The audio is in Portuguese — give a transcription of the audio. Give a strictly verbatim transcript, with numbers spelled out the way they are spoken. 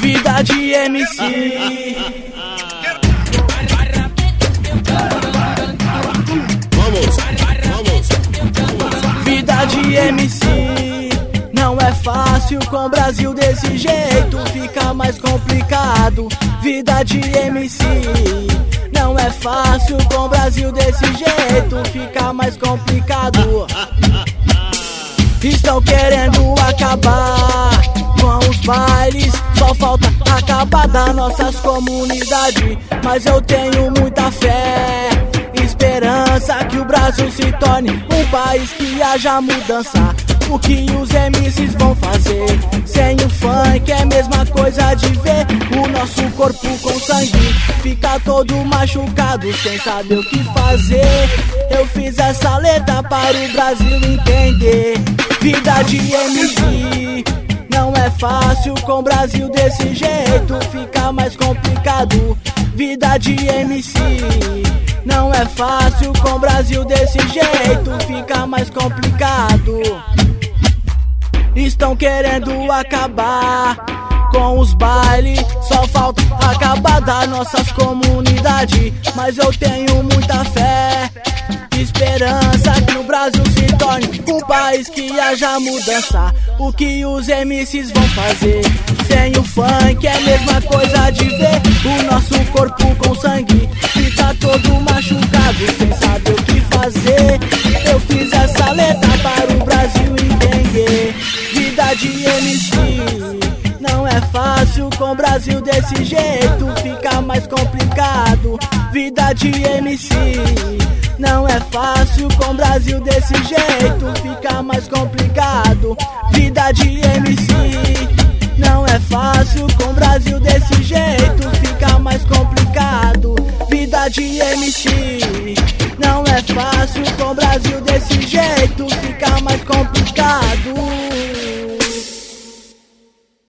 Vida de M C. Vamos, vamos. Vida de M C. Não é fácil com o Brasil desse jeito, fica mais complicado. Vida de M C. Não é fácil com o Brasil desse jeito, fica mais complicado. Estão querendo acabar com os bailes, só falta acabar das nossas comunidades. Mas eu tenho muita fé, esperança que o Brasil se torne um país que haja mudança. O que os M Cs vão fazer sem o funk é a mesma coisa de ver o nosso corpo com sangue fica todo machucado sem saber o que fazer. Eu fiz essa letra para o Brasil entender. Vida de M C. Não é fácil com o Brasil desse jeito, fica mais complicado. Vida de M C. Não é fácil com o Brasil desse jeito, fica mais complicado. Estão querendo acabar com os bailes, só falta acabar das nossas comunidades. Mas eu tenho muita fé, esperança que o Brasil se torne um país que haja mudança. O que os M Cs vão fazer sem o funk é a mesma coisa de ver o nosso corpo com sangue fica todo machucado sem saber o que fazer. Eu fiz essa letra para o Brasil entender. Vida de M C. Não é fácil com o Brasil desse jeito, fica mais complicado. Vida de M C. Não é fácil com o Brasil desse jeito, fica mais complicado. Vida de M C. Não é fácil com o Brasil desse jeito, fica mais complicado. Vida de M C. Não é fácil com o Brasil desse jeito, fica mais complicado.